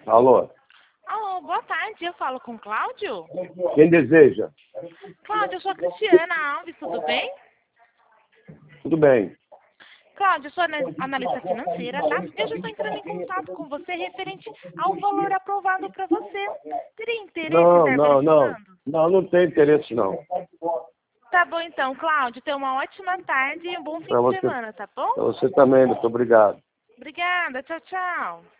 Alô? Alô, boa tarde. Eu falo com o Cláudio? Quem deseja? Cláudio, eu sou a Cristiana Alves, tudo bem? Tudo bem. Cláudio, eu sou analista financeira, tá? Eu já estou entrando em contato com você referente ao valor aprovado para você. Teria interesse em estar verificando? Não tem interesse não. Tá bom então, Cláudio. Tenha uma ótima tarde e um bom fim de semana, tá bom? Pra você também, muito obrigado. Obrigada. Tchau, tchau.